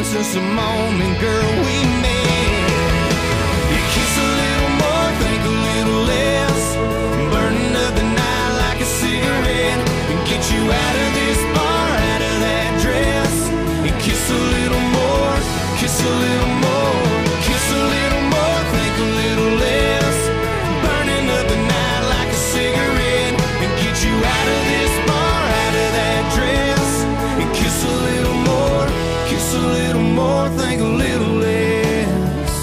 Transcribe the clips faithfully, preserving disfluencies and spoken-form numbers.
been since the moment, girl, we met. You kiss a little more, think a little less, burning up the night like a cigarette, and get you out of this bar, out of that dress. And kiss a little more, kiss a little more, kiss a little more, think a little less, burning up the night like a cigarette, and get you out of this bar, out of that dress. And kiss a little more, kiss a little more, think a little less.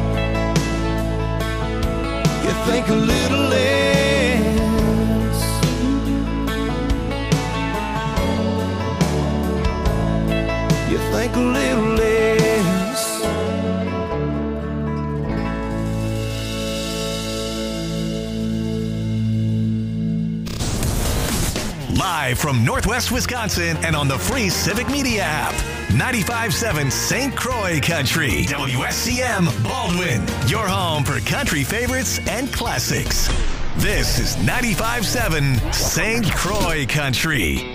You think a little less. You think a little less. Live from Northwest Wisconsin and on the free Civic Media app. ninety-five point seven Saint Croix Country. W S C M Baldwin. Your home for country favorites and classics. This is ninety-five point seven Saint Croix Country.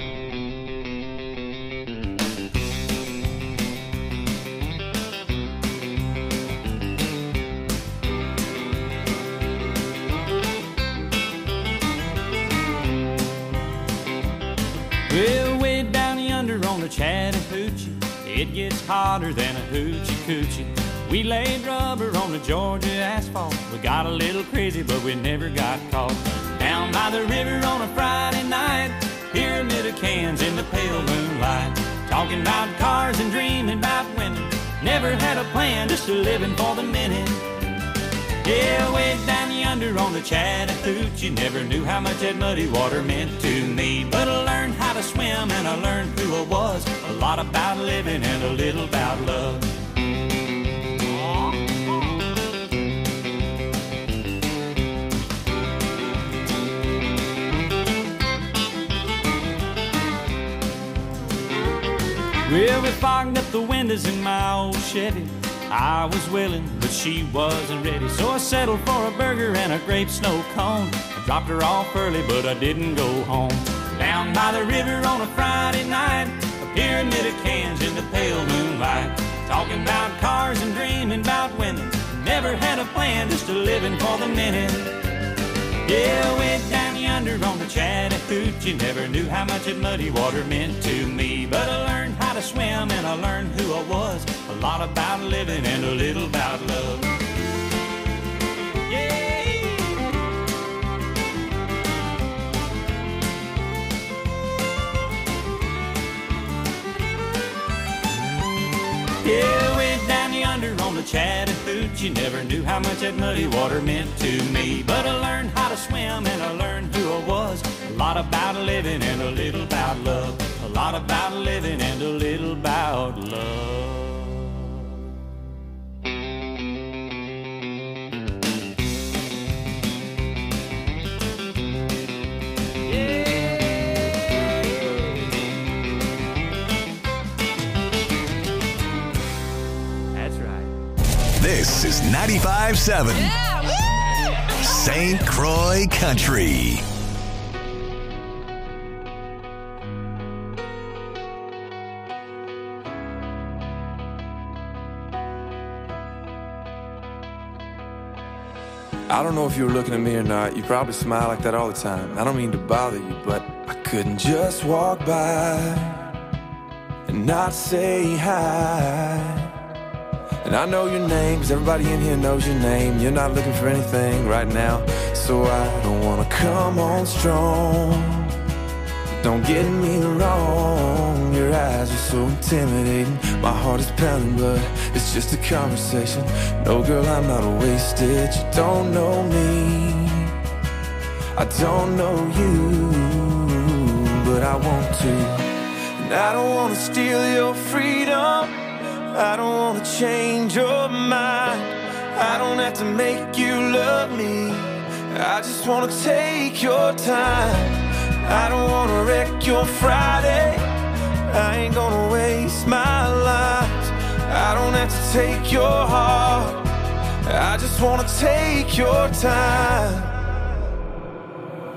Well, way down yonder on the Chattahoochee, it gets hotter than a hoochie coochie. We laid rubber on the Georgia asphalt. We got a little crazy, but we never got caught. Down by the river on a Friday night, pyramid of cans in the pale moonlight, talking about cars and dreaming about women. Never had a plan, just a living for the minute. Yeah, way down yonder on the Chattahoochee, never knew how much that muddy water meant to me. But I learned how to swim and I learned who I was, a lot about living and a little about love. Well, we fogged up the windows in my old Chevy. I was willing, but she wasn't ready, so I settled for a burger and a grape snow cone. I dropped her off early, but I didn't go home. Down by the river on a Friday night, a pyramid of cans in the pale moonlight, talking about cars and dreaming about women. Never had a plan, just a living for the minute. Yeah, way down yonder on the Chattahoochee, never knew how much that muddy water meant to me. But I learned how to swim and I learned who I was, a lot about living and a little about love. Yeah. Yeah, way down yonder on the Chattahoochee, never knew how much that muddy water meant to me. But I learned how to swim and I learned who I was, a lot about living and a little about love, a lot about living and a little about love. This is ninety-five point seven Yeah, Saint Croix Country. I don't know if you were looking at me or not. You probably smile like that all the time. I don't mean to bother you, but I couldn't just walk by and not say hi. And I know your name, 'cause everybody in here knows your name. You're not looking for anything right now, so I don't wanna come on strong. Don't get me wrong, your eyes are so intimidating. My heart is pounding, but it's just a conversation. No, girl, I'm not wasted. You don't know me, I don't know you, but I want to. And I don't wanna steal your freedom, I don't wanna change your mind. I don't have to make you love me, I just wanna take your time. I don't wanna wreck your Friday, I ain't gonna waste my life. I don't have to take your heart, I just wanna take your time.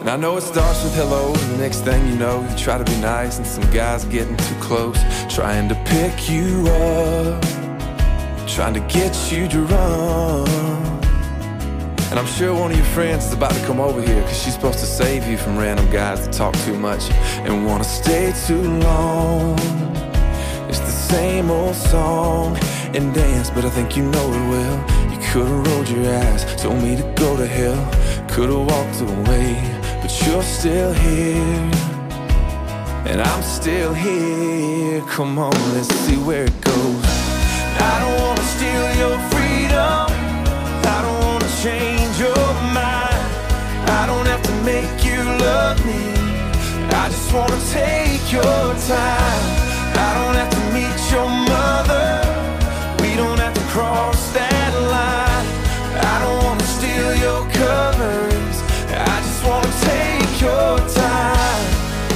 And I know it starts with hello, and the next thing you know, you try to be nice, and some guy's getting too close, trying to pick you up, trying to get you drunk. And I'm sure one of your friends is about to come over here, cause she's supposed to save you from random guys that talk too much and wanna stay too long. It's the same old song and dance, but I think you know it well. You could've rolled your eyes, told me to go to hell, could've walked away, but you're still here, and I'm still here. Come on, let's see where it goes. I don't wanna steal your freedom, I don't wanna change your mind, I don't have to make you love me, I just wanna take your time. I don't have to meet your mother, we don't have to cross that line. I don't wanna steal your covers, I just wanna take your time.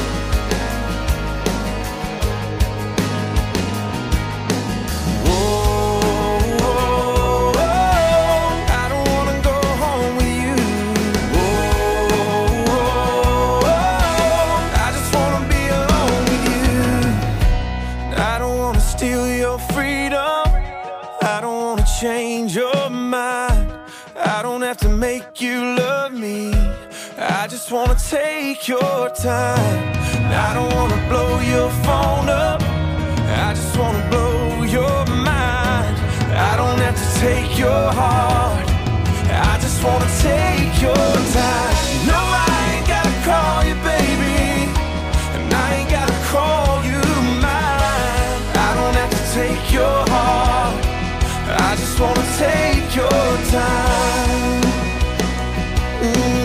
Whoa, whoa, whoa, I don't wanna go home with you. Whoa, whoa, whoa, I just wanna be alone with you. I don't wanna steal your freedom, I don't wanna change your mind, I don't have to make you love me, I just wanna take your time. I don't wanna blow your phone up, I just wanna blow your mind. I don't have to take your heart, I just wanna take your time. No, I ain't gotta call you baby, and I ain't gotta call you mine. I don't have to take your heart, I just wanna take your time. Ooh.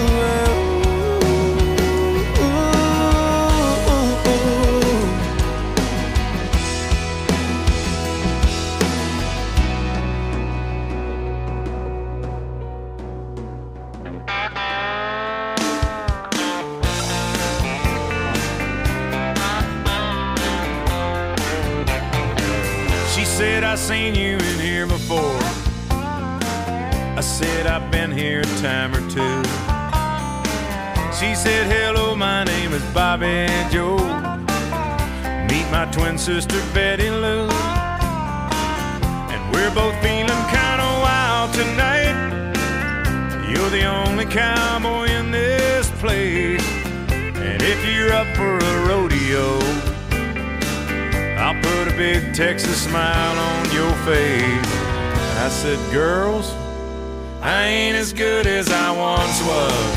Said I seen you in here before, I said I've been here a time or two. She said hello, my name is Bobby Joe, meet my twin sister Betty Lou, and we're both feeling kinda wild tonight. You're the only cowboy in this place, and if you're up for a rodeo, I'll put a big Texas smile on your face. I said, girls, I ain't as good as I once was,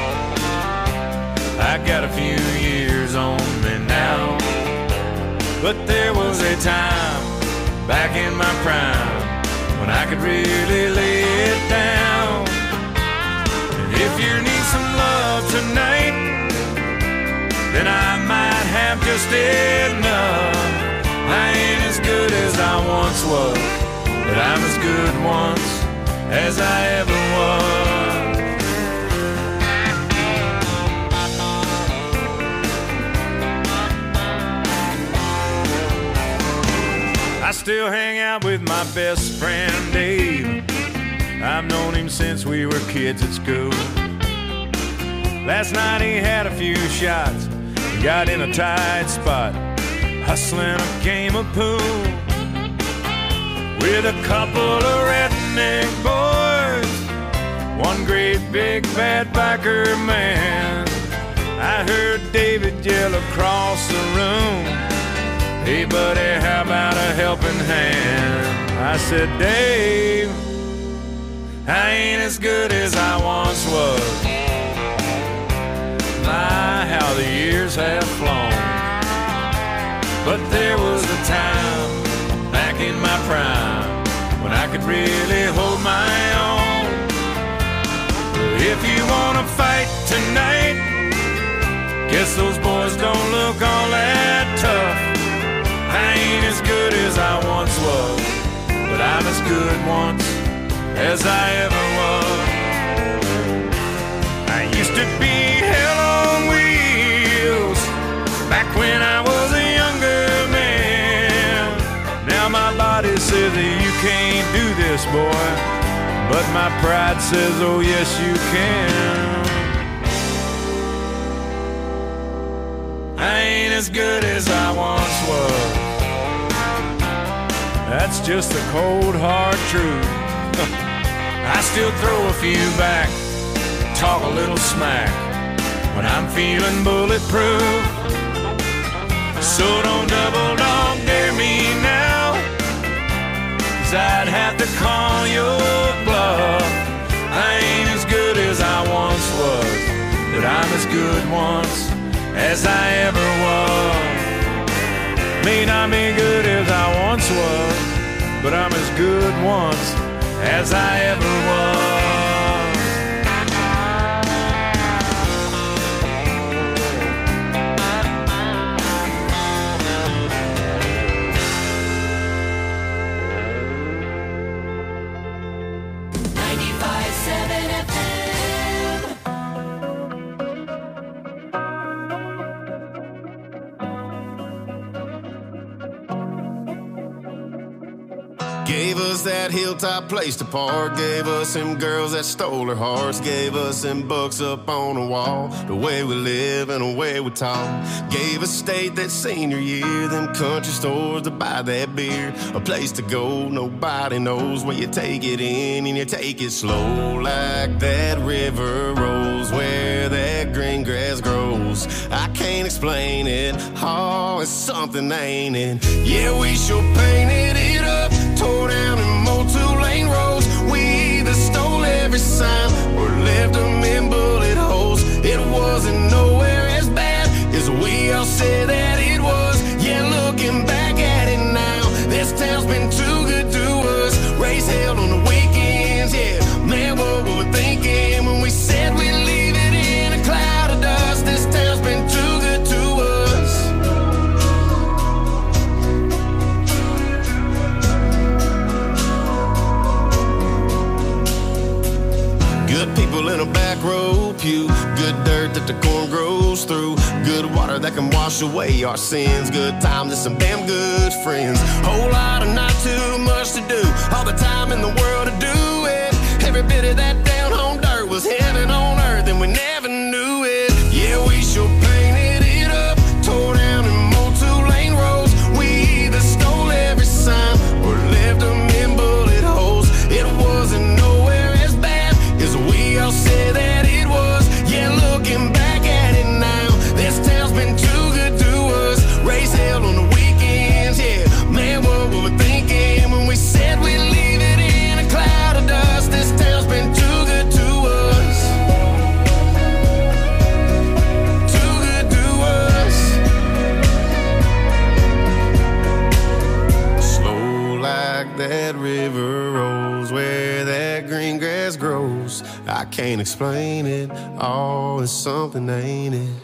I got a few years on me now, but there was a time back in my prime when I could really lay it down. And if you need some love tonight, then I might have just enough. I ain't as good as I once was, but I'm as good once as I ever was. I still hang out with my best friend Dave, I've known him since we were kids at school. Last night he had a few shots, got in a tight spot, hustling a game of pool with a couple of redneck boys, one great big bad biker man. I heard David yell across the room, hey buddy, how about a helping hand? I said, Dave, I ain't as good as I once was, my, how the years have flown. But there was a time back in my prime when I could really hold my own. If you wanna fight tonight, guess those boys don't look all that tough. I ain't as good as I once was, but I'm as good once as I ever was. I used to be hell on wheels back when I was a younger man. Now my body says that you can't do this, boy, but my pride says, oh yes you can. as good as I once was. That's just the cold hard truth. I still throw a few back, talk a little smack when I'm feeling bulletproof. So don't double dog dare me now, 'cause I'd have to call your bluff. I ain't as good as I once was, but I'm as good once as I ever was. May not be good as I once was, but I'm as good once as I ever was. ninety-five seven F M. Gave us that hilltop place to park. Gave us them girls that stole our hearts. Gave us them books up on the wall. The way we live and the way we talk. Gave us state that senior year. Them country stores to buy that beer. A place to go, nobody knows where you take it in and you take it slow. Like that river rolls where that green grass grows. I can't explain it. Oh, it's something, ain't it? Yeah, we sure painted it up. Tore down and mowed two-lane roads. We either stole every sign or left them in bullet holes. It wasn't nowhere as bad as we all said that it was. Yeah, looking back at it now, this town's been too good to us. Race held on the weekends, yeah. Man, what were we thinking when we said we'd leave it in a cloud of dust? This town's been too good to us. Good people in a back row pew. Good dirt that the corn grows through. Good water that can wash away our sins. Good times and some damn good friends. Whole lot of not too much to do. All the time in the world to do it. Every bit of that down home dirt was heaven on earth and we never knew it. Yeah, we sure painted it up. Tore down and mowed two-lane roads. We either stole every sign or left them in bullet holes. It wasn't nowhere as bad as we all said that it was. Yeah, looking back at it now, this town's been too good to us. Race held on the weekends, yeah. Man, what were we thinking when we said we'd leave it in a cloud of dust? This town's been too good to us. Too good to us. Slow like that river rolls where that green grass grows. I can't explain it. Oh, it's something, ain't it?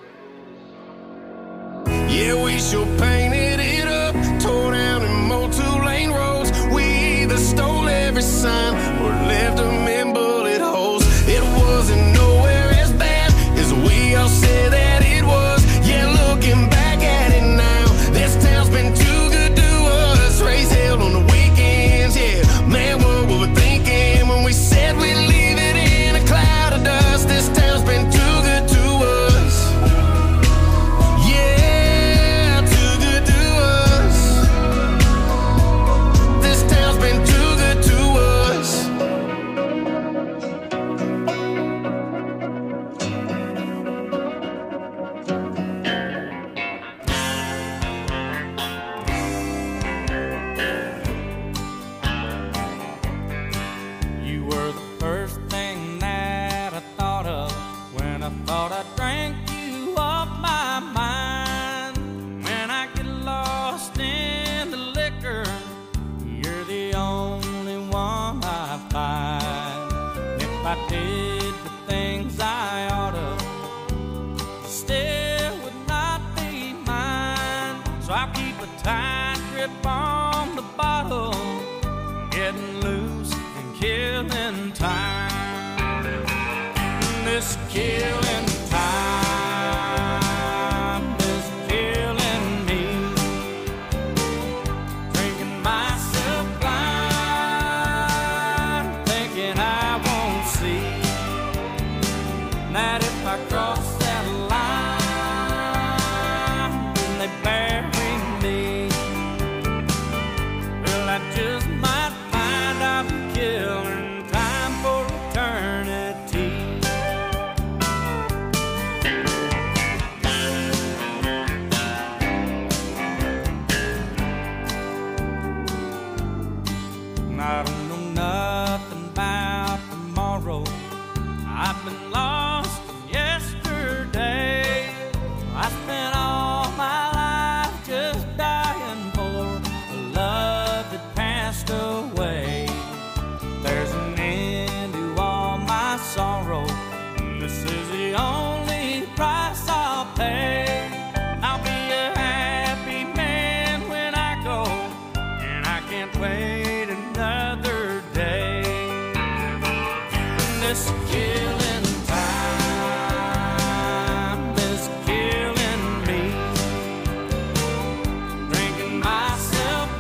Yeah, we sure painted it up. Tore down and mowed two-lane roads. We either stole every sign or left them in bullet holes. It wasn't nowhere as bad as we all said that it was. Yeah, looking back at it now, this town's been too good to us. Race held on the weekends, yeah. Man, what were we thinking when we said we'd leave it in a cloud of dust? This town's been too good to us. Yeah, too good to us. This town's been too good to us. You were the first thing that I thought of when I thought I drank you off my mind. When I get lost in the liquor, you're the only one I find. If I did the things I ought to, you still would not be mine. So I keep a tight grip on the bottle, getting loose and killing time. This killing time is killing me. Drinking myself blind, thinking I won't see that if I cross that line, been lost yesterday. I spent all my life just dying for a love that passed away. There's an end to all my sorrow. This is the only price I'll pay. I'll be a happy man when I go, and I can't wait another day. This killing time is killing me. Drinking myself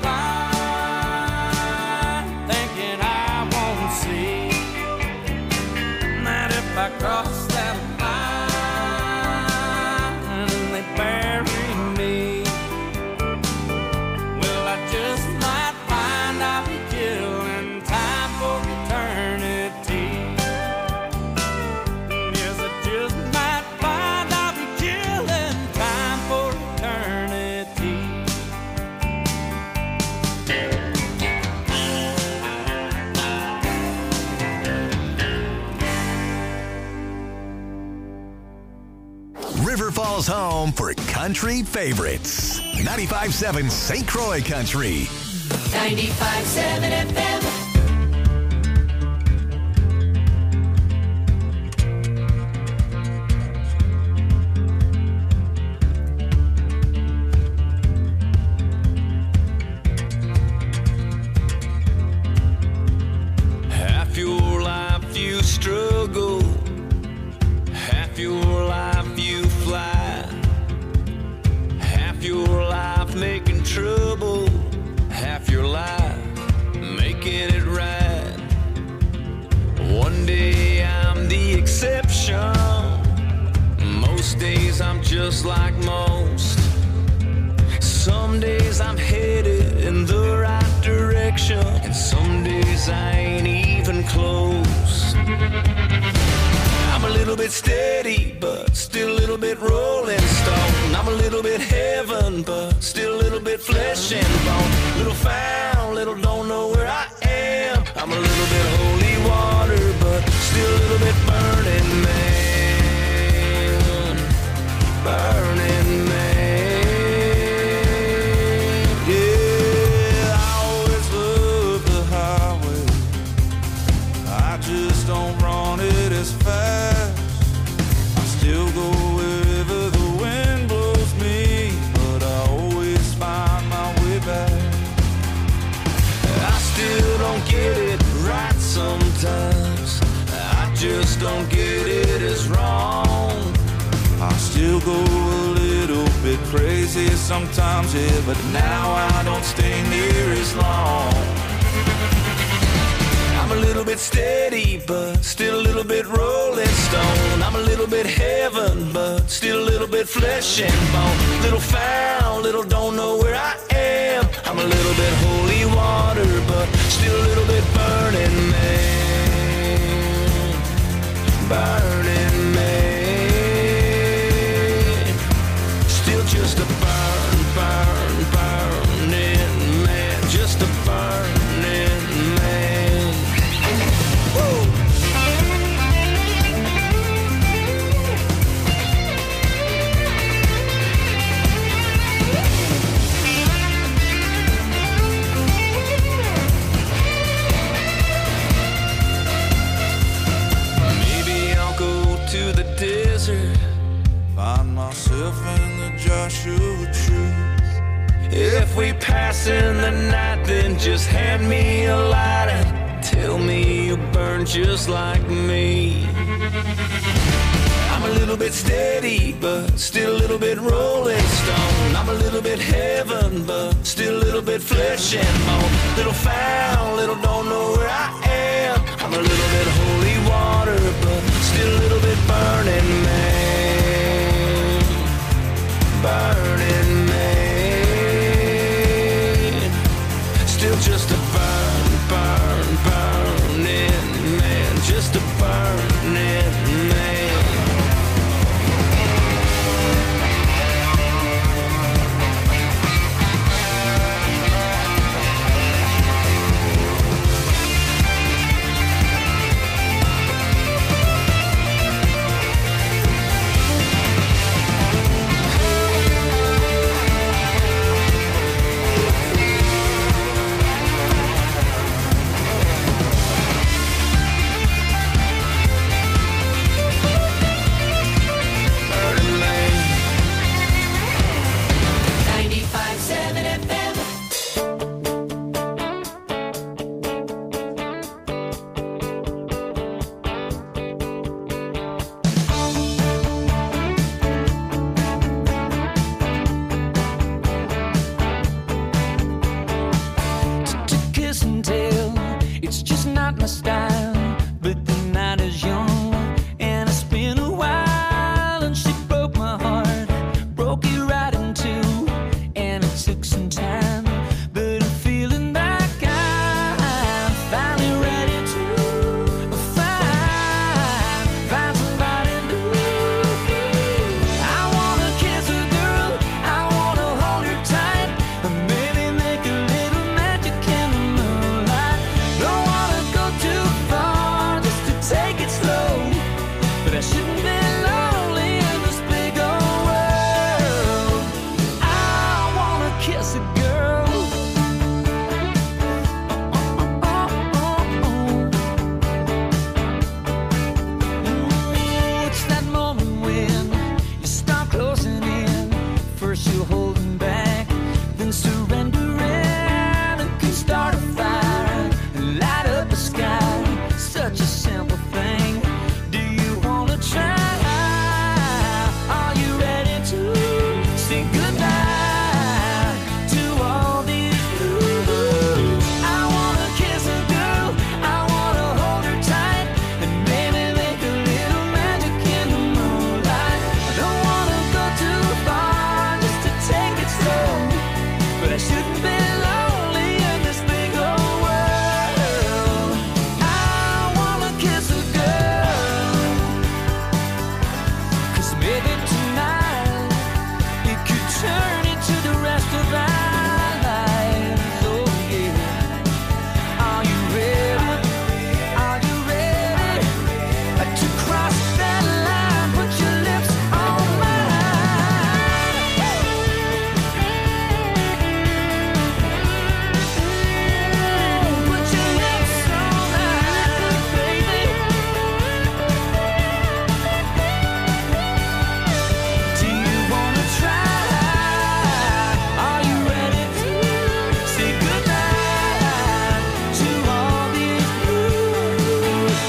blind, thinking I won't see that if I cross that line and they bury me, well, I just might find I'll be killing time for eternity. Yes, I just might find I'll be killing time for eternity. River Falls home for country favorites. ninety-five seven Saint Croix Country. ninety-five seven F M. Half your life you struggle, half your life you fly, half your life making trouble, half your life making it right. One day I'm the exception, most days I'm just like most. Some days I'm headed in the right direction, and some days I ain't even close. I'm a little bit steady, but still a little bit rolling stone. I'm a little bit heaven, but still a little bit flesh and bone. Little found, little don't know where I am. I'm a little bit holy water, but still a little bit burning man. Burning man. Yeah, I always love the highway. I just don't run it as fast. I still go wherever the wind blows me, but I always find my way back. I still don't get it right sometimes. I just don't get it as wrong. I still go a little bit crazy sometimes, yeah, but now I don't stay near as long. I'm a little bit steady, but still a little bit rolling stone. I'm a little bit heaven, but still a little bit flesh and bone. Little found, little don't know where I am. I'm a little bit holy water, but still a little bit burning man. Burning man. Still just a burn, burn, burning man. Just a burning man. Woo! Maybe I'll go to the desert, find myself in the Joshua tree. If we pass in the night, then just hand me a lighter. Tell me you burn just like me. I'm a little bit steady, but still a little bit rolling stone. I'm a little bit heaven, but still a little bit flesh and bone. Little found, little don't know where I am. I'm a little bit holy water, but still a little bit burning man. Burning man. Still just a burn, burn, burning man. Just a burning man. not my style, but the night is young, and it's been a while, and she broke my heart, broke it right in two, and it took some time, but I'm feeling like I'm finally ready to find, find somebody new. I wanna kiss a girl, I wanna hold her tight, and maybe make a little magic in the moonlight. Don't wanna go too far, just to take it slow, but I shouldn't be lonely in this big old world. I wanna kiss a girl. Ooh, it's that moment when you start closing in. First you're holding back, then surrendering. It can start a fire and light up the sky. Such a simple thing. Do you wanna try? Are you ready to say goodbye to all these blues? I wanna kiss a girl, I wanna hold her tight, and maybe make a little magic in the moonlight. I don't wanna go too far, just to take it slow, but I shouldn't be lonely in this big old world. I wanna kiss a girl, 'cause maybe tonight it could turn into the rest of our lives. Oh yeah. Are you ready? Are you ready to cross that line? Put your lips on mine. Put your lips on mine, baby. Do you wanna try? Are you ready to say goodbye to all these blues?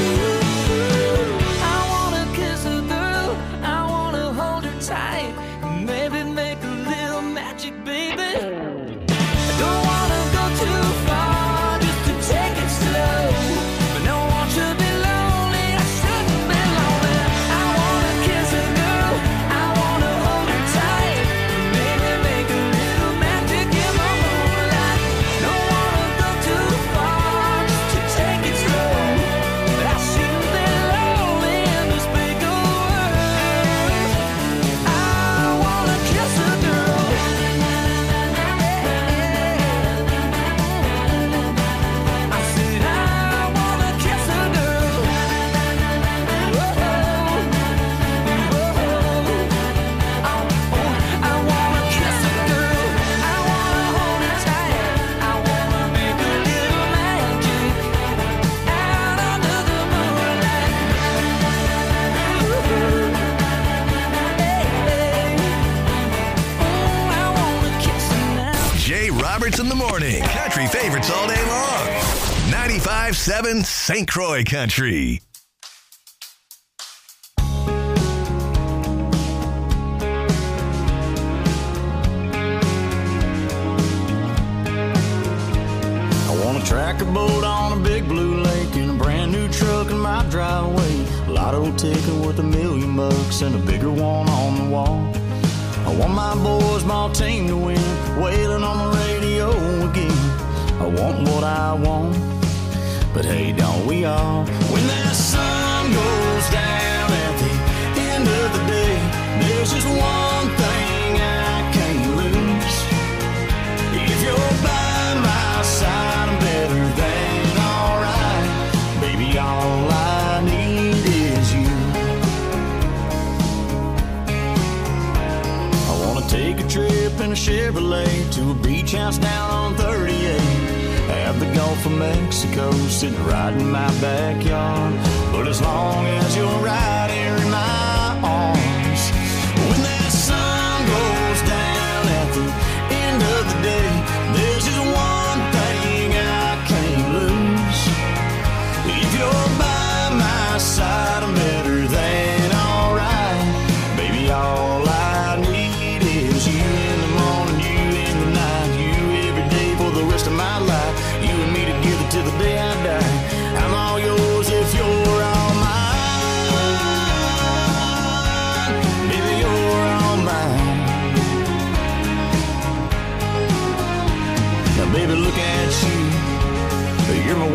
I wanna kiss a girl, I wanna hold her tight, maybe make a little magic, baby. I don't wanna go too far, just to take it slow, but no one should be lonely, I shouldn't be lonely. I wanna kiss a girl, I wanna hold her tight, maybe make a little magic in the moonlight. Don't wanna go too far, just to take it slow, but I shouldn't be lonely in this big old world. I wanna kiss a girl. I said I wanna kiss a girl. Whoa, whoa. I wanna kiss a girl. I wanna hold her tight. I wanna make a little magic out under the moonlight. Oh, I wanna kiss her now. Jay Roberts in the morning. Country favorites all day long. ninety-five point seven Saint Croix Country. I want to track a boat on a big blue lake in a brand new truck in my driveway. Lotto ticket worth a million bucks and a bigger one on the wall. I want my boys, my team to win, wailing on the radio again. I want what I want, but hey, don't we all? When that sun goes down at the end of the day, there's just one thing I can't lose. If you're by my side, I'm better than alright. Baby, all I need is you. I wanna take a trip in a Chevrolet to a beach house down on thirty-eight. Have the Gulf of Mexico sitting right in my backyard. But as long as you're right here in my arms, when that sun goes down at the end of the day, there's just one thing I can't lose. If you're by my side, I'm better than alright. Baby, all I need is you in the morning, you in the night, you every day for the rest of my life. You and me together till the day I die.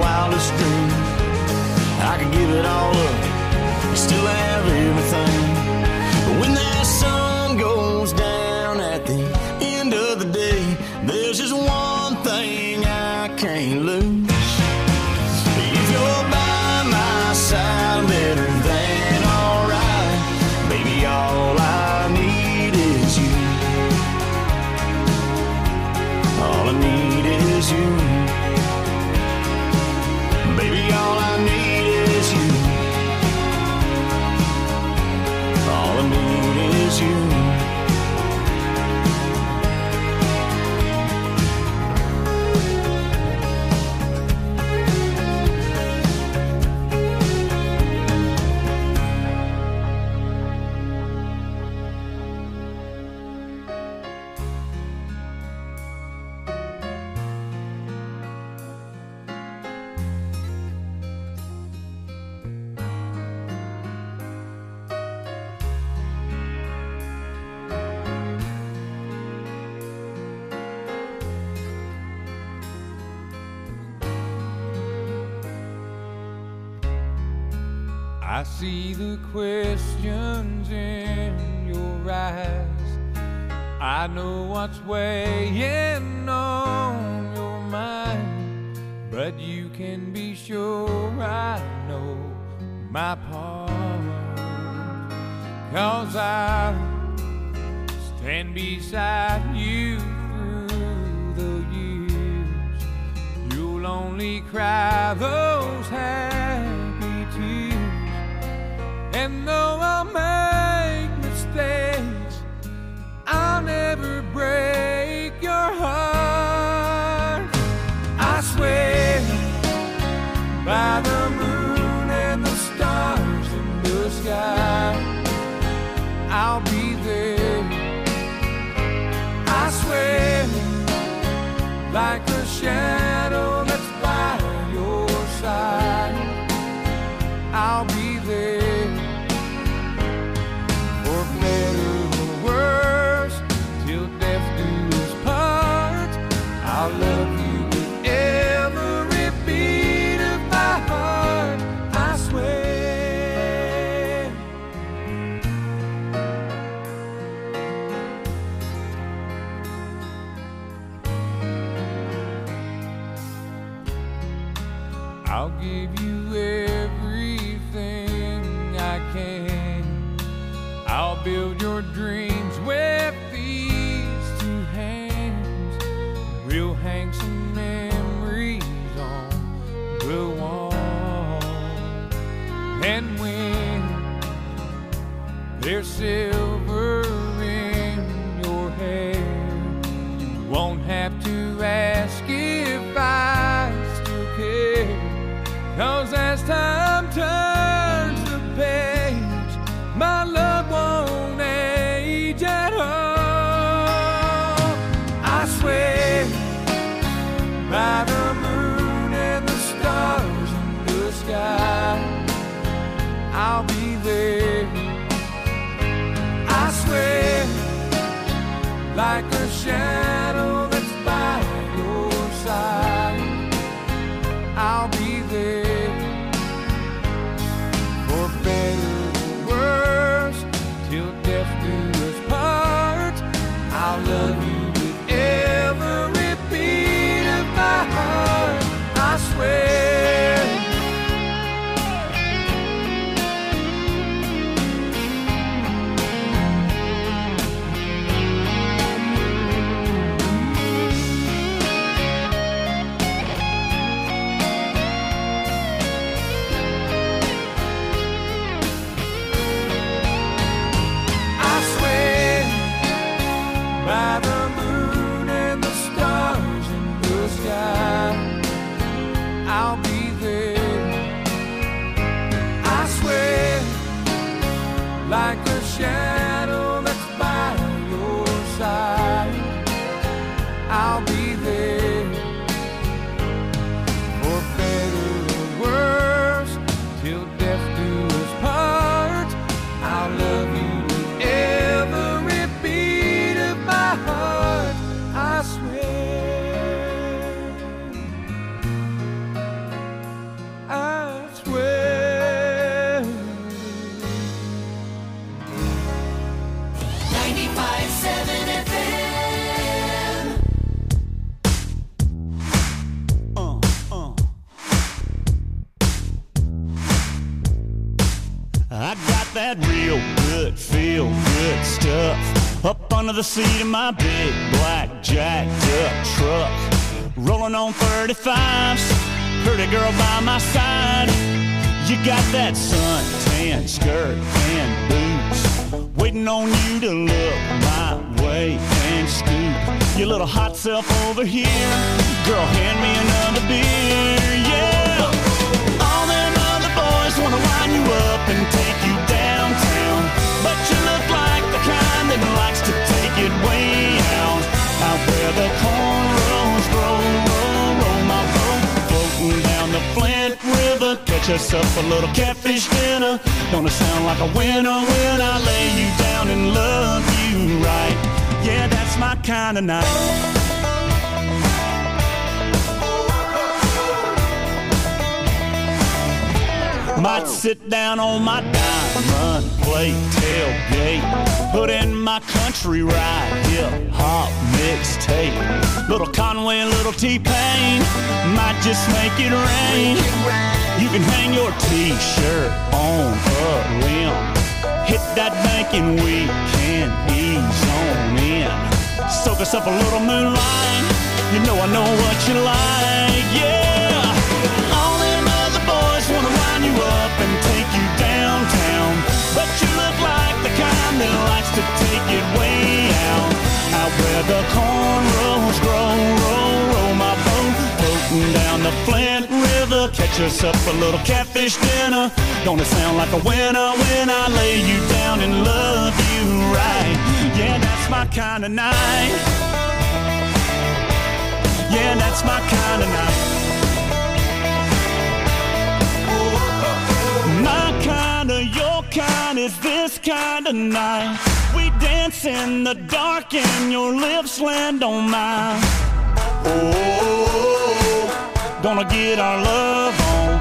wildest dream. I could give it all up, still have everything. But when that sun goes down at the end of the day, there's just one thing I can't lose. If you're by my side, better than alright. Baby, all I need is you. All I need is you. Baby, all I need is you. All I need is you. I see the questions in your eyes. I know what's weighing on your mind, but you can be sure I know my part. 'Cause I stand beside you through the years. You'll only cry those happy tears. And though I'll make mistakes, I'll never break your heart. I swear by the moon and the stars in the sky, I'll be there. I swear like a shadow that's by your side, I'll be there. For better or worse, till death do us part, I'll love you with every beat of my heart, I swear. I'll give you everything I can. I'll build your dreams with these two hands. We'll hang some memories on the wall. And when there's silver in your hair, you won't have to ask if I still care. 'Cause as time turns the page, my love won't age at all. I swear by the moon and the stars in the sky, I'll be there. I swear like a shadow that's by your side, I'll be there. For better or worse, till death do us part, I'll love you with every beat of my heart, I swear. that real good, feel good stuff up under the seat of my big black jacked up truck. Rolling on thirty-fives, pretty girl by my side. You got that suntan skirt and boots, waiting on you to look my way and scoop your little hot self over here. Girl, hand me another beer, yeah. All them other boys wanna line you up and take you downtown, but you look like the kind that likes to take it way out, out where the cornrows grow, roll, roll my boat, floating down the Flint River. Catch us up a little catfish dinner. Don't it sound like a winner when I lay you down and love you right? Yeah, that's my kind of night. Might sit down on my diamond plate tailgate, put in my country ride, hip hop mixtape. Little Conway and little T-Pain might just make it rain. You can hang your t-shirt on a limb, hit that bank and we can ease on in. Soak us up a little moonlight, you know I know what you like, yeah. All them other boys wanna line you up and take you downtown, but you look like the kind that likes to take it way out, out where the cornrows grow, roll, roll my boat, floating down the Flint River. Catch us up a little catfish dinner. Don't it sound like a winner when I lay you down and love you right? Yeah, that's my kind of night. Yeah, that's my kind of night. My kind of, your kind is this kind of night. We dance in the dark and your lips land on mine. Oh, gonna get our love on.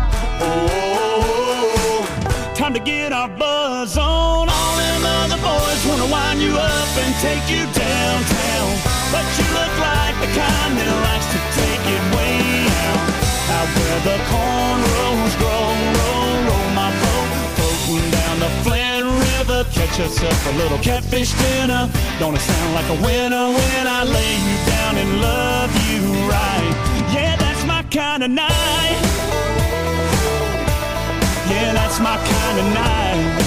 Oh, time to get our buzz on. All them other boys wanna wind you up and take you downtown, but you look like the kind that likes to take it way out, out where the cornrows grow, roll, roll my boat, floating down the Flint River. Catch us up a little catfish dinner. Don't it sound like a winner when I lay you down and love you right? Yeah, that's my kind of night. Yeah, that's my kind of night.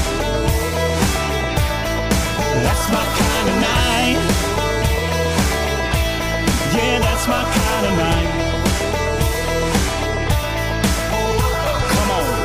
That's my kind of night. Yeah, that's my kind of night. Come on.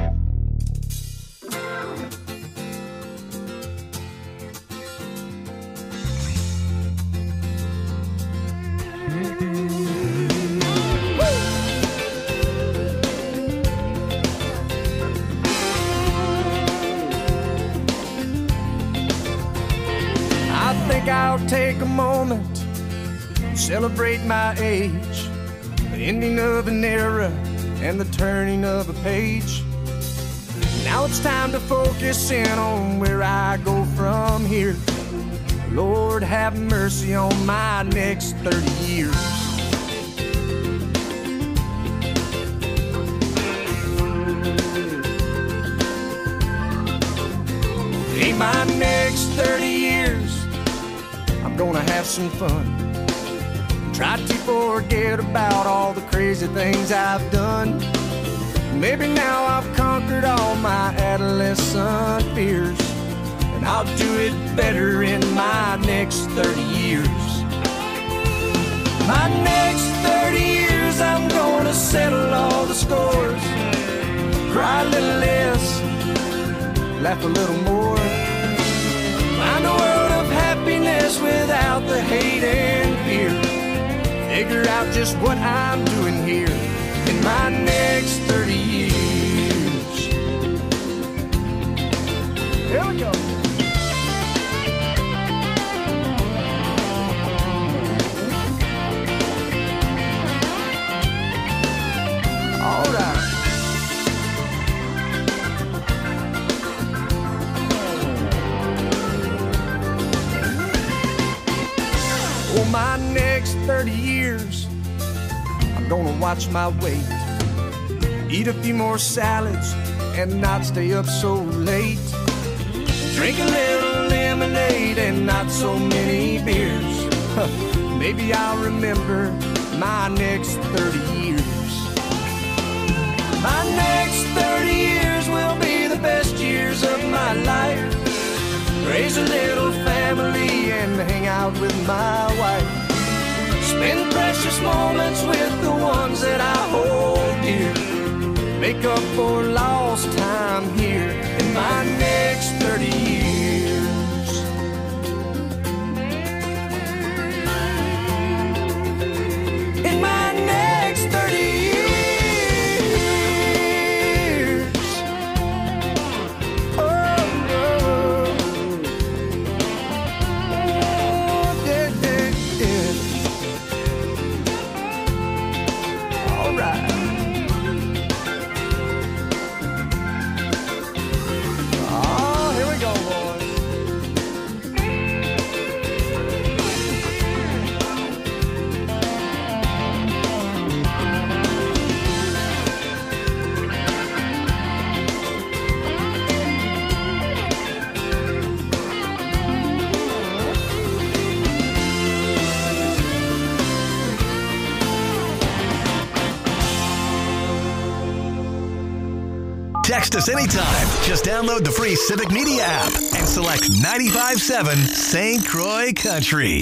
I'll take a moment, celebrate my age, the ending of an era and the turning of a page. Now it's time to focus in on where I go from here. Lord, have mercy on my next thirty years. In my next thirty years, I'm gonna have some fun. Try to forget about all the crazy things I've done. Maybe now I've conquered all my adolescent fears, and I'll do it better in my next thirty years. My next thirty years, I'm gonna settle all the scores, cry a little less, laugh a little more, find a world of happiness without the hate and fear, figure out just what I'm doing here in my next thirty years. Here we go. All right. For my next thirty years, I'm gonna watch my weight, eat a few more salads and not stay up so late. Drink a little lemonade and not so many beers. Maybe I'll remember my next thirty years. My next thirty years will be the best years of my life. Raise a little family and hang out with my wife. Spend precious moments with the ones that I hold dear. Make up for lost time here in my next thirty years. In my next thirty years. Text us anytime. Just download the free Civic Media app and select ninety-five point seven Saint Croix Country.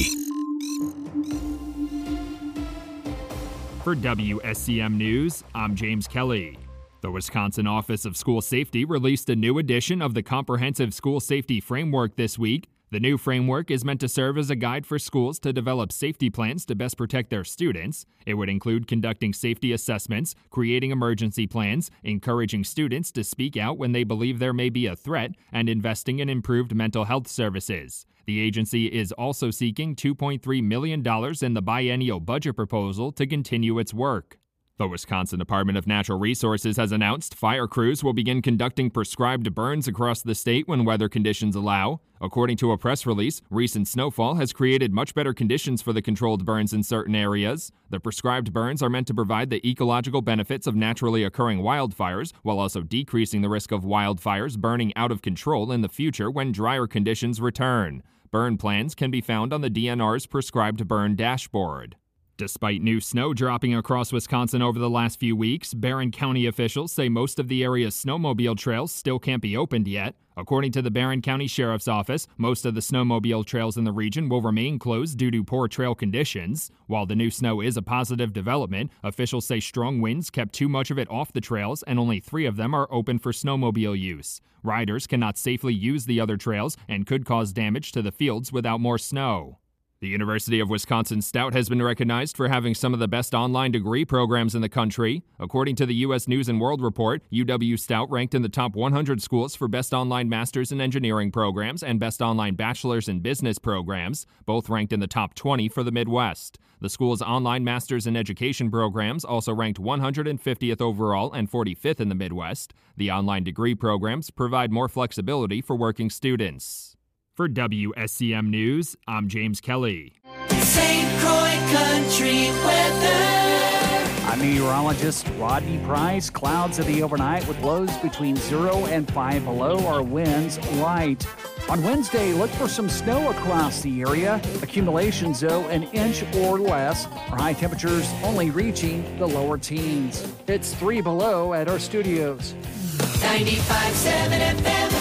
For W S C M News, I'm James Kelly. The Wisconsin Office of School Safety released a new edition of the Comprehensive School Safety Framework this week. The new framework is meant to serve as a guide for schools to develop safety plans to best protect their students. It would include conducting safety assessments, creating emergency plans, encouraging students to speak out when they believe there may be a threat, and investing in improved mental health services. The agency is also seeking two point three million dollars in the biennial budget proposal to continue its work. The Wisconsin Department of Natural Resources has announced fire crews will begin conducting prescribed burns across the state when weather conditions allow. According to a press release, recent snowfall has created much better conditions for the controlled burns in certain areas. The prescribed burns are meant to provide the ecological benefits of naturally occurring wildfires, while also decreasing the risk of wildfires burning out of control in the future when drier conditions return. Burn plans can be found on the D N R's prescribed burn dashboard. Despite new snow dropping across Wisconsin over the last few weeks, Barron County officials say most of the area's snowmobile trails still can't be opened yet. According to the Barron County Sheriff's Office, most of the snowmobile trails in the region will remain closed due to poor trail conditions. While the new snow is a positive development, officials say strong winds kept too much of it off the trails and only three of them are open for snowmobile use. Riders cannot safely use the other trails and could cause damage to the fields without more snow. The University of Wisconsin Stout has been recognized for having some of the best online degree programs in the country. According to the U S News and World Report, U W Stout ranked in the top one hundred schools for best online master's in engineering programs and best online bachelor's in business programs, both ranked in the top twenty for the Midwest. The school's online master's in education programs also ranked one hundred fiftieth overall and forty-fifth in the Midwest. The online degree programs provide more flexibility for working students. For W S C M News, I'm James Kelly. Saint Croix Country weather. I'm meteorologist Rodney Price. Clouds in the overnight with lows between zero and five below. Our winds light. On Wednesday, look for some snow across the area. Accumulations, though, an inch or less. Our high temperatures only reaching the lower teens. It's three below at our studios. ninety-five point seven F M.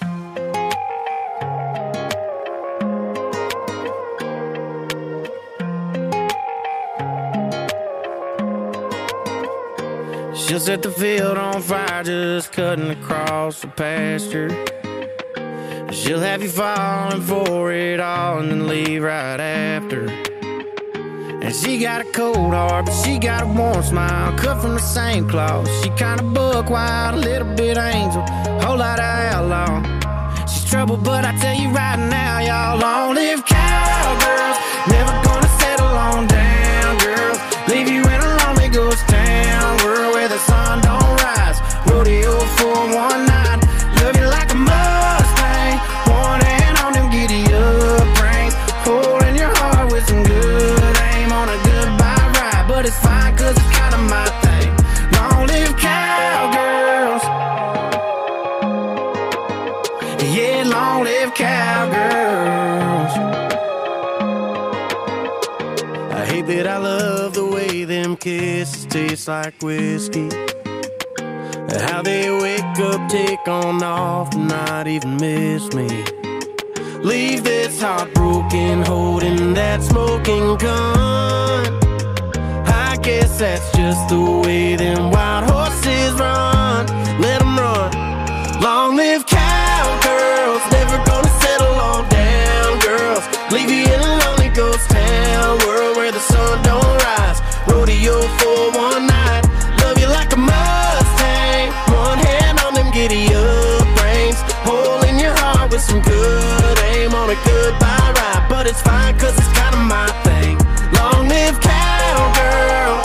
She'll set the field on fire just cutting across the pasture. She'll have you falling for it all and then leave right after. And she got a cold heart, but she got a warm smile, cut from the same cloth. She kinda buck wild, a little bit angel, whole lot of outlaw. She's trouble, but I tell you right now, y'all, long-lived cowgirls, never gonna settle on down, girls. Leave you in a lonely ghost town, world where the sun don't rise. Rodeo for one night, love you like a Mustang, one hand on them giddy-up reins, holding your heart with some good aim on a goodbye ride. But it's fine, cause it's kinda my thing. Long-lived cowgirls, yeah, long-lived kisses taste like whiskey. How they wake up, take on off, and not even miss me. Leave this heartbroken, holding that smoking gun. I guess that's just the way them wild horses run. Let them run. Long live cowgirls, never gonna settle on down girls. Leave you in a lonely ghost town, world where the sun don't rise. Rodeo for one night, love you like a Mustang. One hand on them giddy up reins, hole in your heart with some good aim on a goodbye ride. But it's fine cause it's kinda my thing. Long live cowgirls.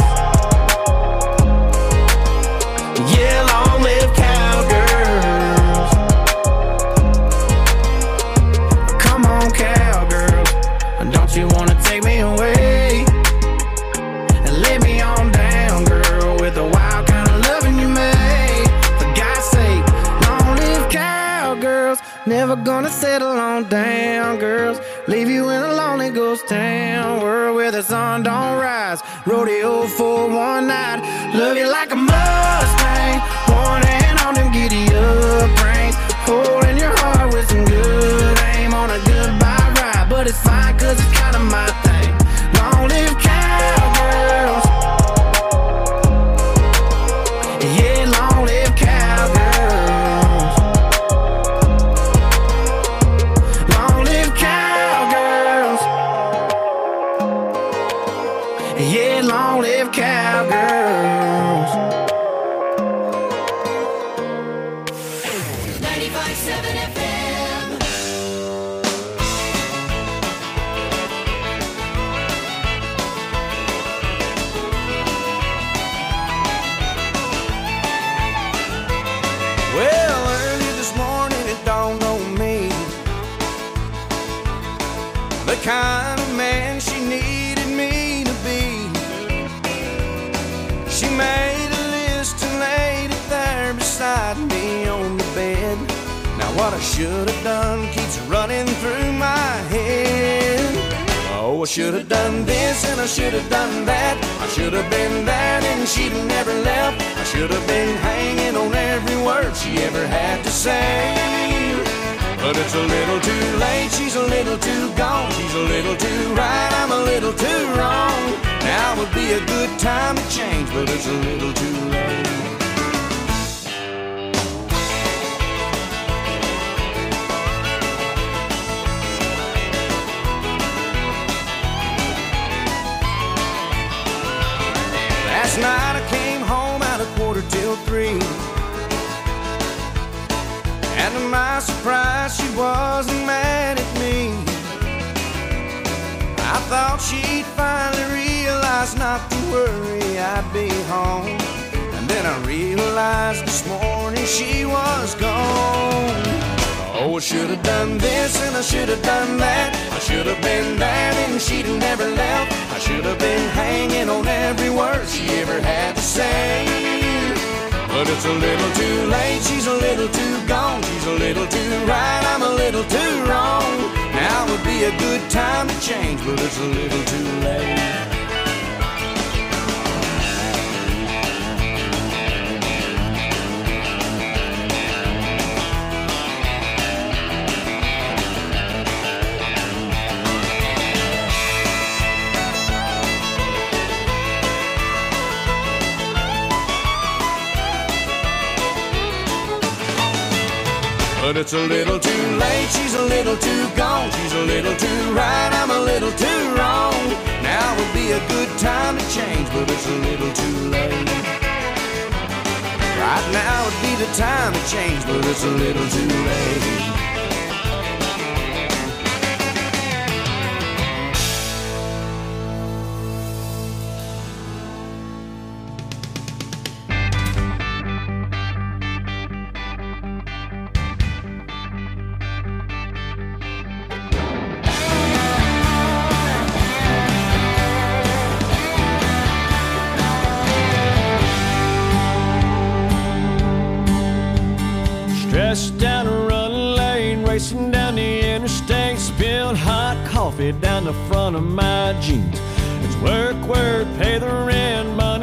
Yeah, long live cowgirls. Come on cowgirls, don't you wanna take me away and lay me on down, girl, with the wild kind of loving you made. For God's sake, long live cowgirls. Never gonna settle on down, girls. Leave you in a lonely ghost town, world where the sun don't rise. Rodeo for one night, love you like a Mustang. One hand on them giddy up reins, holding your heart with some good aim on a goodbye ride. But it's fine cause it's kinda my thing. Long live cowgirls. Yeah, long live cowgirls. Long live cowgirls. Yeah, long live cowgirls. ninety-five seven F M. Well, early this morning it dawned on me the kind of man she needed me to be. She made a list and laid it there beside me on the bed. Now what I should have done keeps running through my head. Oh, I should have done this and I should have done that. I should have been there and she'd have never left. I should have been hanging on every word she ever had to say. But it's a little too late, she's a little too gone. She's a little too right, I'm a little too wrong. Now would be a good time to change, but it's a little too late. Last night I came home at a quarter till three, and to my surprise she wasn't mad at me. I thought she'd finally realize not to worry, I'd be home. And then I realized this morning she was gone. Oh, I should have done this and I should have done that. I should have been there and she'd have never left. I should have been hanging on every word she ever had to say. But it's a little too late, she's a little too gone. She's a little too right, I'm a little too wrong. Now would be a good time to change, but it's a little too late. But it's a little too late, she's a little too gone. She's a little too right, I'm a little too wrong. Now would be a good time to change, but it's a little too late. Right now would be the time to change, but it's a little too late. Stressed down a running lane, racing down the interstate, spilled hot coffee down the front of my jeans. It's work, work, pay the rent, money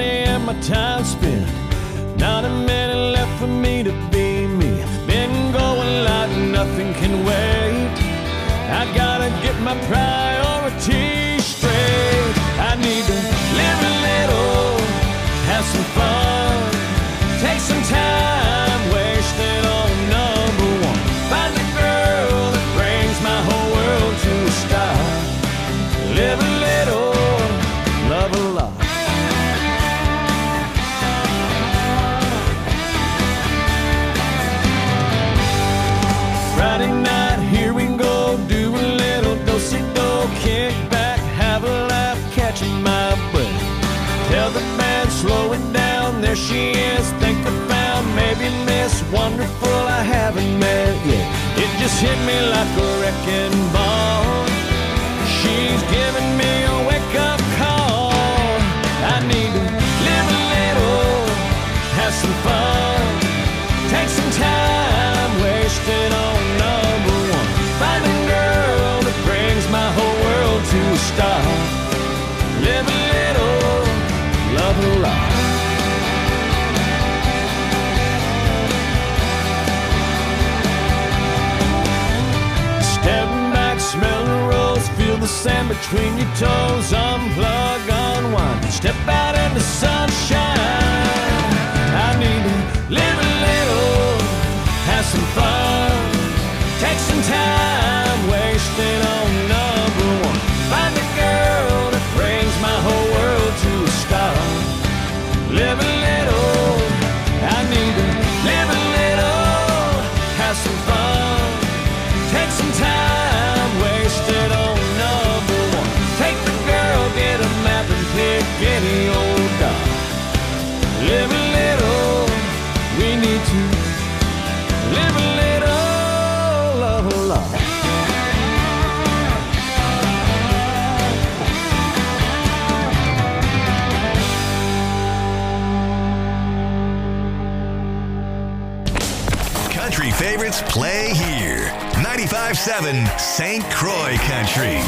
my time spent. Not a minute left for me to be me. Been going like nothing can wait. I gotta get my priorities straight. I need to live a little, have some fun, take some time wasted on number one. Find the girl that brings my whole world to a stop. Live a little, love a lot. Friday night, here we go, do a little do-si-do, kick back, have a laugh, catching my breath. Tell the band, slow it down, there she is, think I found maybe Miss Wonderful I haven't met yet. It just hit me like a wrecking ball. She's giving me a wake-up call. I need to live a little, have some fun, take some time wasted on number one. Find a girl that brings my whole world to a stop. Live a little, love a lot. Stepping back, smell the rose, feel the sand between your toes. Unplug, unwind, step out in the sunshine. I need to live a little, have some fun, take some time wasted on number one. Find a girl that brings my whole world to a stop. Live a little, I need to live a little, have some fun, take some time wasted on number one. Take the girl, get a map and pick any old dog. Live a little, we need to live a little, love a lot. Country favorites play here. ninety-five point seven Saint Croix Country.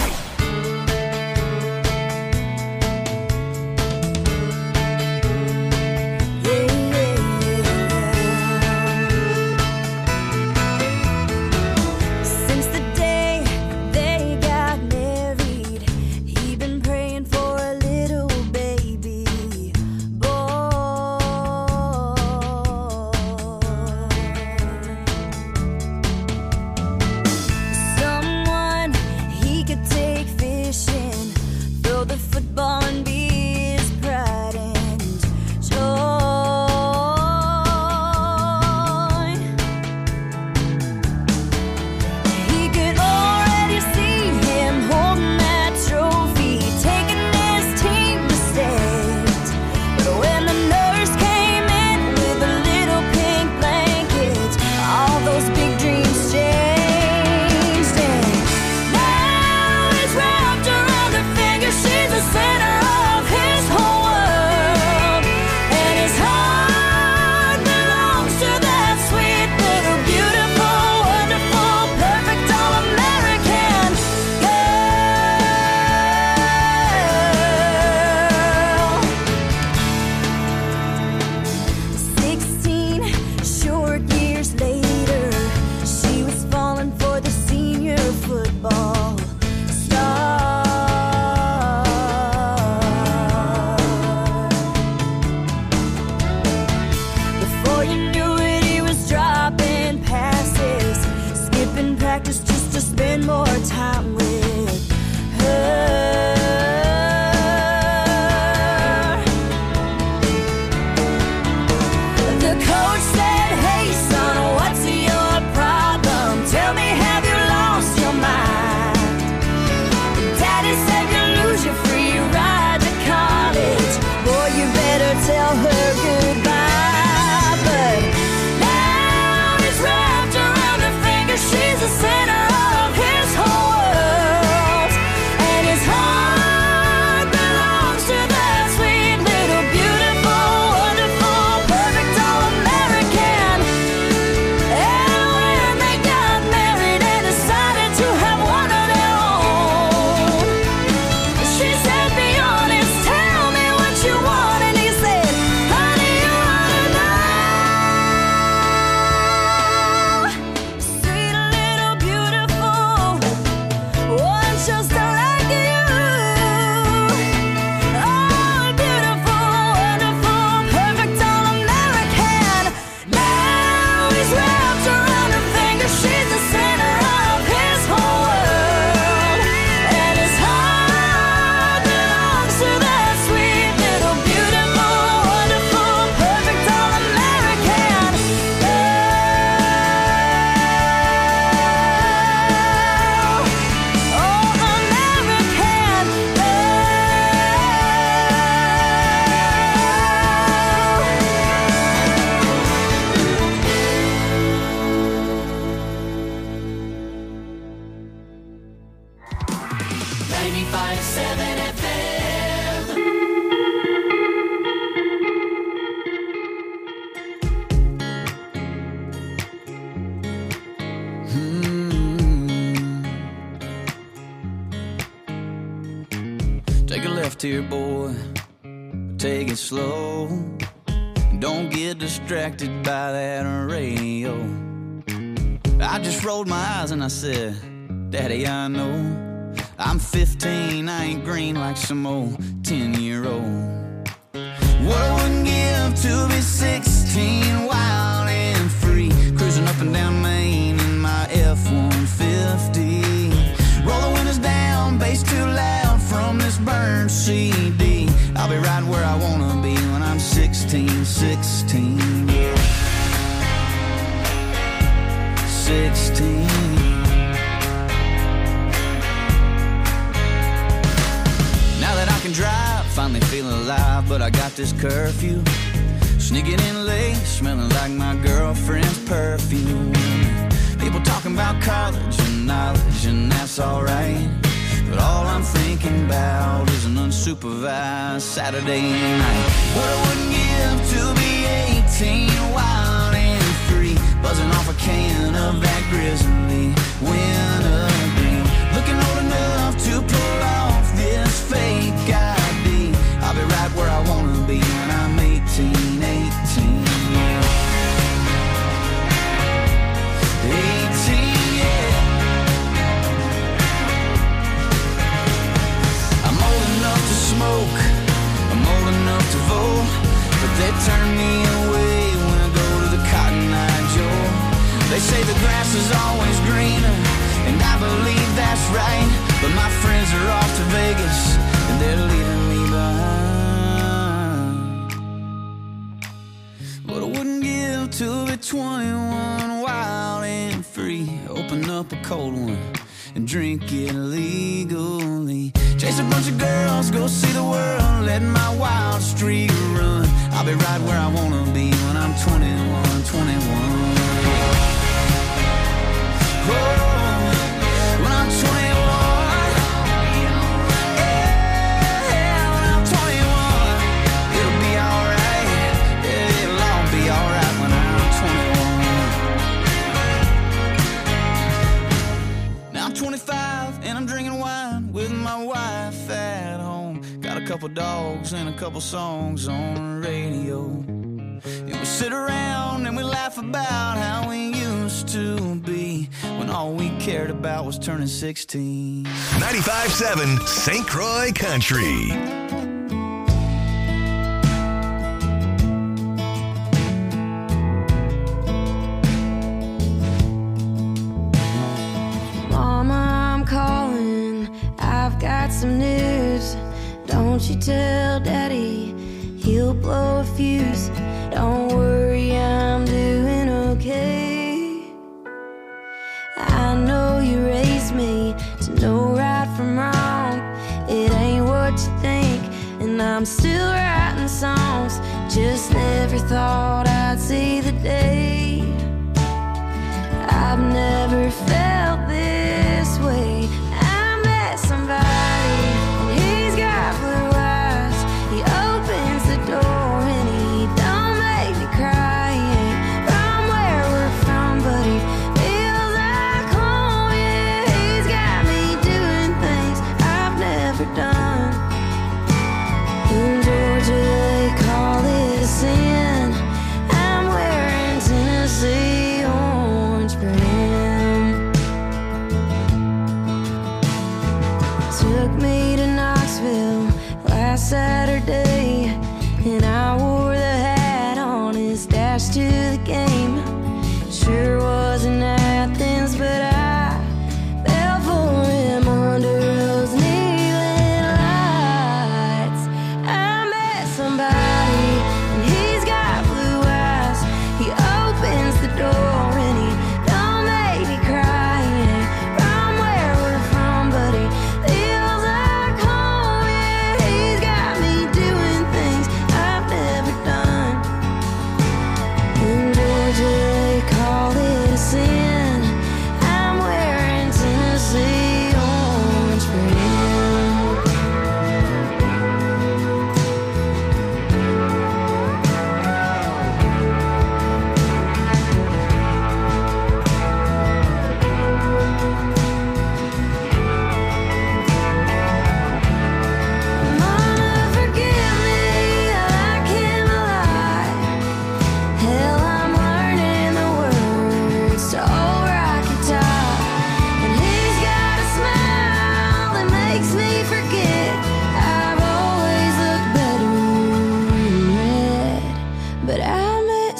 Someone he could take fishing, throw the football and be his pride and joy. He could already see him holding that trophy, taking his team to state. But when the nurse came in with a little pink blanket, all those big dreams changed. And now he's wrapped around her finger. She's the center of his whole world, and his heart belongs to that sweet little beautiful, wonderful, perfect all-American girl. Sixteen short years later, she was falling for the senior football star. Before you knew it, he was dropping passes, skipping practice just to spend more time with her. The coach said, "Hey son, what's your problem? Tell me, have you lost your mind?" Daddy said, "You lose your free ride to college. Boy, you better tell her goodbye." But now he's wrapped around her finger. She's the center of his whole world. left here, boy. Take it slow. Don't get distracted by that radio. I just rolled my eyes and I said, Daddy, I know I'm fifteen, I ain't green like some old ten-year-old. What I wouldn't give to be sixteen, wild and free, cruising up and down Main in my F one fifty. Roll the windows down, bass too loud from this burned C D. I'll be right where I wanna be when I'm sixteen, sixteen, yeah. sixteen. Now that I can drive, finally feeling alive, but I got this curfew. Sneaking in late, smelling like my girlfriend's perfume. People talking about college and knowledge, and that's alright. But all I'm thinking about is an unsupervised Saturday night. What I wouldn't give to be eighteen, wild and free, buzzing off a can of that grizzly wintergreen. Looking old enough to pull off this fake I D. I'll be right where I wanna be when I'm eighteen, eighteen, yeah. eighteen, yeah. I'm old enough to smoke, I'm old enough to vote, but they turn me away when I go to the Cotton Eye Joe. They say the grass is always greener, and I believe that's right, but my friends are off to Vegas, and they're leaving me behind. But I wouldn't give to be twenty-one, wild and free, open up a cold one and drink it legally. Chase a bunch of girls, go see the world, let my wild streak run. I'll be right where I wanna be when I'm twenty-one, twenty-one. Oh, when I'm twenty-one, yeah, when I'm twenty-one, it'll be alright, yeah, it'll all be alright when I'm twenty-one. Now I'm twenty-five and I'm drinking wine with my wife at home. Got a couple dogs and a couple songs on the radio. And we sit around and we laugh about how we used to be, when all we cared about was turning sixteen. ninety-five seven Saint Croix Country. Mama, I'm calling, I've got some news. Don't you tell Daddy, he'll blow a fuse. Don't worry, I'm doing okay. I know you raised me to know right from wrong. It ain't what you think, and I'm still writing songs. Just never thought I'd see the day. I've never felt this way. I met somebody, and he's got blue eyes. He opens the door and he don't make me cry. He ain't from where we're from, but he feels like home. Yeah, he's got me doing things I've never done. In Georgia they call it a sin. I'm wearing Tennessee orange for him. Took me to Knoxville last Saturday, and I wore the hat on his dash to the game. Sure was in Athens, but I fell for him under those neon lights. I met somebody, and he's got blue eyes. He opens the door and he don't make me cry. He ain't from where we're from, but he feels like home. Yeah, he's got me doing things I've never done. In Georgia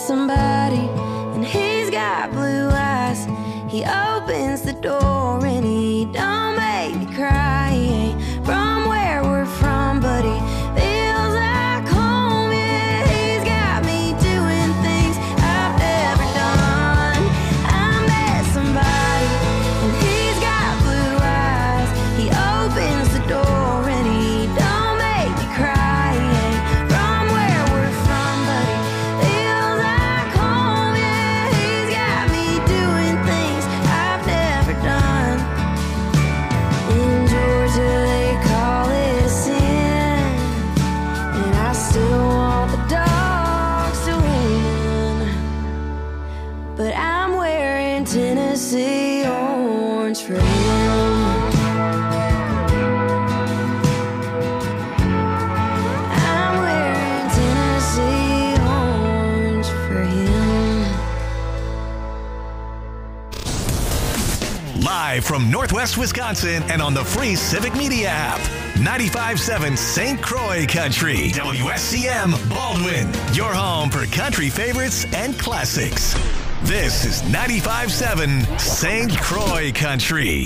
somebody, and he's got blue eyes. He opens the door and he don't make me cry. He ain't from where we're from, but he feels like home. Yeah, he's got me doing things I've never done. I met somebody, and he's got blue eyes. He opens the door and he don't make me cry. He ain't from where we're from, but he feels like home. Yeah, he's got me doing things I've never done. In Georgia they call it sin, and I still want the dogs to win. But I'm wearing Tennessee orange for him. I'm wearing Tennessee orange for him. Live from Northwest Wisconsin and on the free Civic Media app. ninety-five point seven Saint Croix Country. W S C M Baldwin. Your home for country favorites and classics. This is ninety-five point seven Saint Croix Country.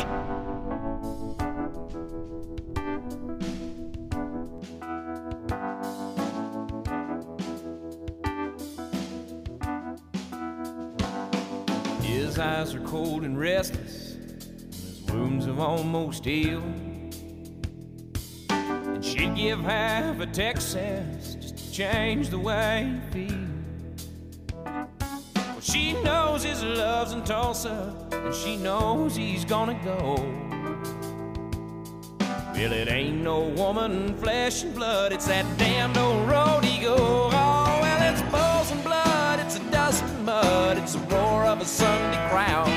His eyes are cold and restless, his wounds have almost healed. And she'd give half a Texas just to change the way he feels. Well, she knows his love's in Tulsa, and she knows he's gonna go. Well, it ain't no woman, flesh and blood, it's that damned old rodeo. Oh, well, it's bulls and blood, it's a dust and mud, it's the roar of a Sunday crowd.